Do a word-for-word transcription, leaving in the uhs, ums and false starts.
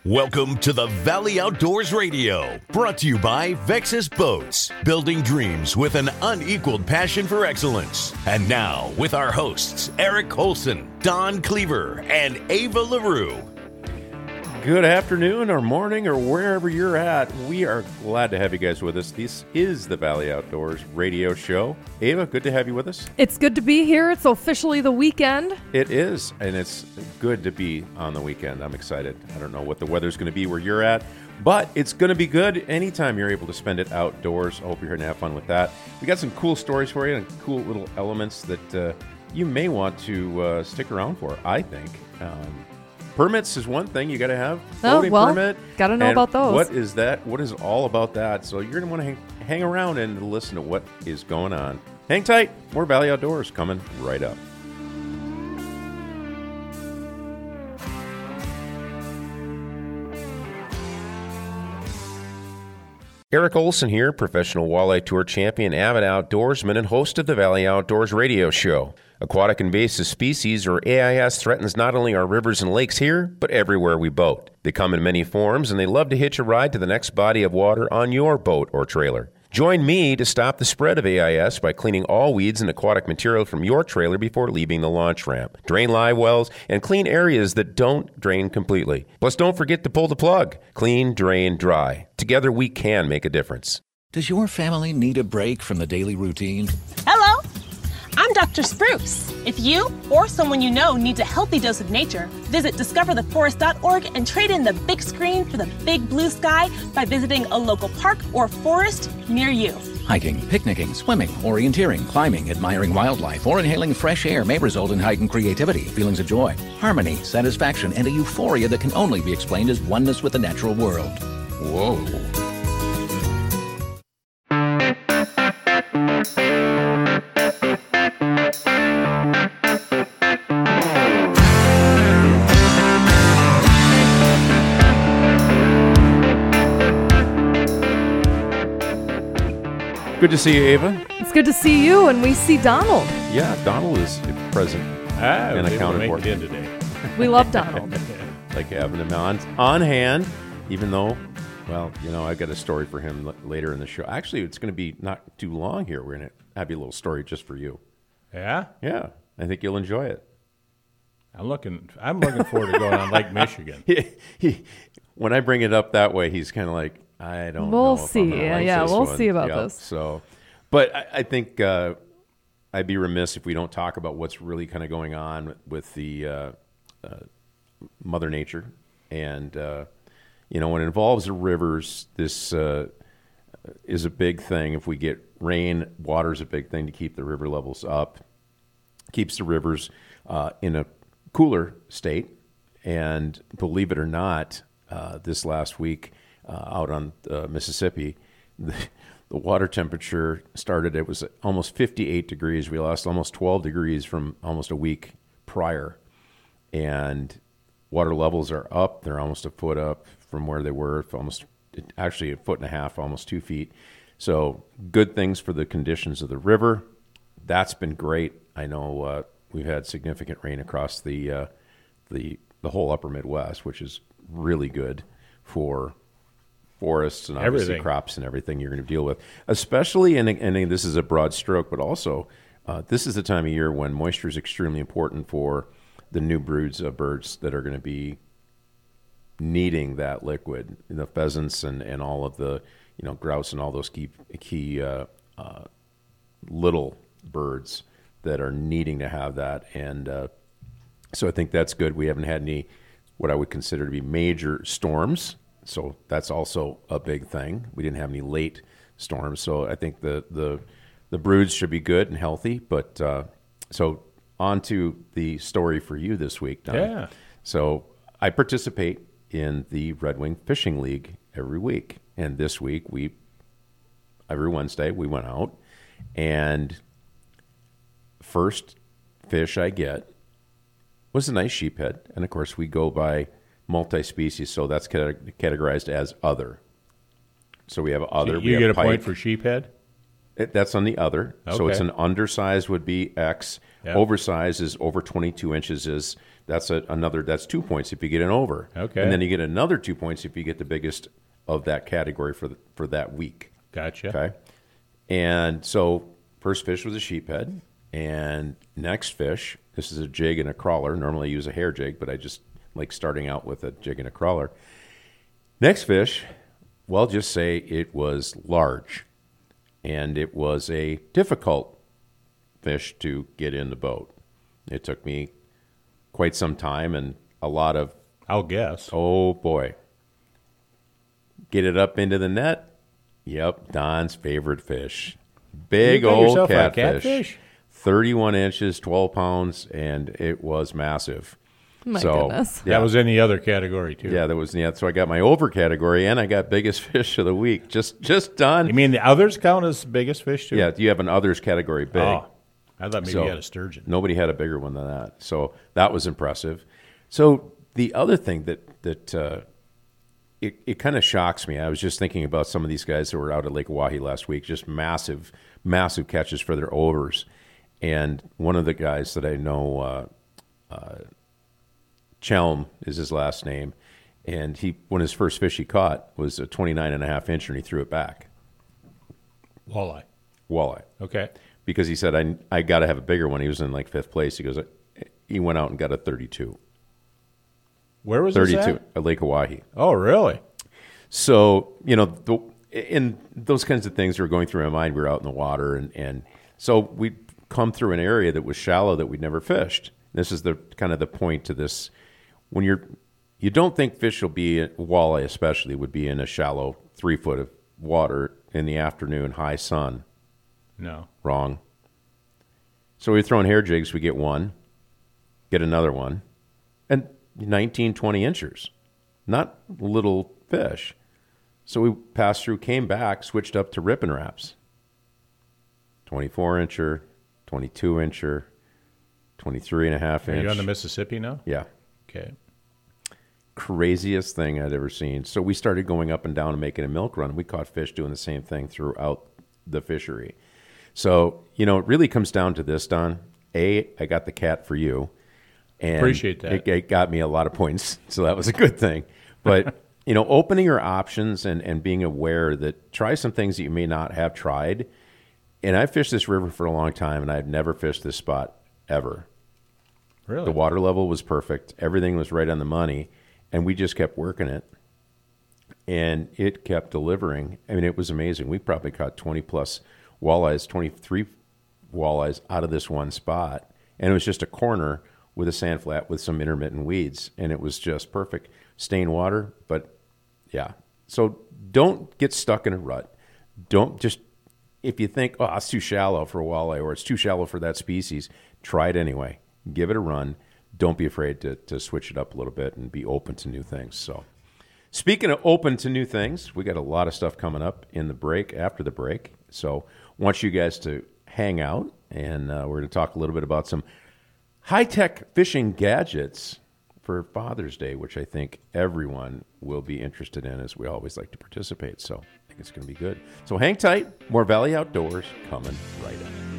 Welcome to the Valley Outdoors Radio, brought to you by Vexus Boats, building dreams with an unequaled passion for excellence. And now, with our hosts, Eric Holson, Don Cleaver, and Ava LaRue. Good afternoon or morning or wherever you're at. We are glad to have you guys with us. This is the Valley Outdoors Radio Show. Ava, good to have you with us. It's good to be here. It's officially the weekend. It is, and it's good to be on the weekend. I'm excited. I don't know what the weather's going to be where you're at, but it's going to be good anytime you're able to spend it outdoors. I hope you're going to have fun with that. We got some cool stories for you and cool little elements that uh, you may want to uh, stick around for, I think. Um, Permits is one thing you got to have. Floating oh, well, permit. Got to know and about those. What is that? What is all about that? So you're going to want to hang, hang around and listen to what is going on. Hang tight. More Valley Outdoors coming right up. Eric Olson here, professional walleye tour champion, avid outdoorsman, and host of the Valley Outdoors Radio Show. Aquatic invasive species, or A I S, threatens not only our rivers and lakes here, but everywhere we boat. They come in many forms, and they love to hitch a ride to the next body of water on your boat or trailer. Join me to stop the spread of A I S by cleaning all weeds and aquatic material from your trailer before leaving the launch ramp. Drain live wells and clean areas that don't drain completely. Plus, don't forget to pull the plug. Clean, drain, dry. Together, we can make a difference. Does your family need a break from the daily routine? Hello, I'm Doctor Spruce. If you or someone you know needs a healthy dose of nature, visit discover the forest dot org and trade in the big screen for the big blue sky by visiting a local park or forest near you. Hiking, picnicking, swimming, orienteering, climbing, admiring wildlife, or inhaling fresh air may result in heightened creativity, feelings of joy, harmony, satisfaction, and a euphoria that can only be explained as oneness with the natural world. Whoa. Good to see you, Ava. It's good to see you, and we see Donald. Yeah, Donald is present ah, and accounted for. In today. We love Donald. Like having him on, on hand, even though, well, you know, I've got a story for him l- later in the show. Actually, it's going to be not too long here. We're going to have you a little story just for you. Yeah? Yeah, I think you'll enjoy it. I'm looking I'm looking forward to going on Lake Michigan. he, he, when I bring it up that way, he's kind of like, I don't we'll know. If see. I'm gonna Yeah, like yeah, this we'll one. see about yep. this. So, but I, I think uh, I'd be remiss if we don't talk about what's really kind of going on with the uh, uh, Mother Nature, and uh, you know, when it involves the rivers, this uh, is a big thing. If we get rain, water is a big thing to keep the river levels up, keeps the rivers uh, in a cooler state, and believe it or not, uh, this last week. Uh, out on uh, Mississippi, the, the water temperature started, it was almost fifty-eight degrees. We lost almost twelve degrees from almost a week prior. And water levels are up. They're almost a foot up from where they were, almost actually a foot and a half, almost two feet. So good things for the conditions of the river. That's been great. I know uh, we've had significant rain across the, uh, the, the whole upper Midwest, which is really good for forests and obviously everything. Crops and everything you're going to deal with, especially, and, and this is a broad stroke, but also uh, this is the time of year when moisture is extremely important for the new broods of birds that are going to be needing that liquid, the pheasants and, and all of the, you know, grouse and all those key, key uh, uh, little birds that are needing to have that. And uh, so I think that's good. We haven't had any what I would consider to be major storms. So that's also a big thing. We didn't have any late storms, so I think the the, the broods should be good and healthy. But uh, so on to the story for you this week, Don. Yeah. So I participate in the Red Wing Fishing League every week, and this week we every Wednesday we went out, and first fish I get was a nice sheephead, and of course we go by multi-species, so that's categorized as other. So we have other. So you we have get a pike. point for sheephead? It, that's on the other. Okay. So it's an undersized would be X. Yep. Oversized is over twenty-two inches is That's a, another. That's two points if you get an over. Okay. And then you get another two points if you get the biggest of that category for the, for that week. Gotcha. Okay. And so first fish was a sheephead, and next fish, this is a jig and a crawler. Normally I use a hair jig, but I just like starting out with a jig and a crawler. Next fish, well, just say it was large, and it was a difficult fish to get in the boat. It took me quite some time and a lot of, I'll guess. oh boy, get it up into the net. Yep, Don's favorite fish. Big You got old yourself a catfish. catfish? thirty-one inches, twelve pounds, and it was massive. My so, goodness. Yeah, That was in the other category, too. yeah, that was yeah. So I got my over category, and I got biggest fish of the week. Just just done. You mean the others count as biggest fish, too? Yeah, you have an others category big. Oh, I thought maybe So, you had a sturgeon. Nobody had a bigger one than that. So that was impressive. So the other thing that that uh, it, it kind of shocks me. I was just thinking about some of these guys that were out at Lake Oahe last week, just massive, massive catches for their overs. And one of the guys that I know, uh, uh, Chelm is his last name, and he one of his first fish he caught was a twenty-nine and a half incher, and he threw it back. Walleye. Walleye. Okay. Because he said, I, I got to have a bigger one. He was in like fifth place. He goes, he went out and got a thirty-two. Where was this thirty-two at? at Lake Oahe. Oh, really? So, you know, the, and those kinds of things were going through my mind. We were out in the water, and, and so we'd come through an area that was shallow that we'd never fished. This is the kind of the point to this. When you're, you don't think fish will be, walleye especially, would be in a shallow three foot of water in the afternoon, high sun. No. Wrong. So we're throwing hair jigs. We get one, get another one, and nineteen, twenty inchers. Not little fish. So we passed through, came back, switched up to ripping wraps. twenty-four incher, twenty-two incher, twenty-three and a half Are inch. you on the Mississippi now? Yeah. Okay. Craziest thing I'd ever seen. So we started going up and down and making a milk run. We caught fish doing the same thing throughout the fishery. So, you know, it really comes down to this, Don. A, I got the cat for you. And Appreciate that. It, it got me a lot of points, so that was a good thing. But, you know, opening your options and, and being aware that try some things that you may not have tried. And I fished this river for a long time, and I've never fished this spot ever. Really? The water level was perfect. Everything was right on the money, and we just kept working it. And it kept delivering. I mean, it was amazing. We probably caught twenty-plus walleyes, twenty-three walleyes out of this one spot. And it was just a corner with a sand flat with some intermittent weeds, and it was just perfect. Stained water, but yeah. So don't get stuck in a rut. Don't just, if you think, oh, it's too shallow for a walleye or it's too shallow for that species, try it anyway. Give it a run. Don't be afraid to, to switch it up a little bit and be open to new things. So speaking of open to new things, we got a lot of stuff coming up in the break, after the break. So I want you guys to hang out, and uh, we're going to talk a little bit about some high-tech fishing gadgets for Father's Day, which I think everyone will be interested in, as we always like to participate. So I think it's going to be good. So hang tight. More Valley Outdoors coming right up.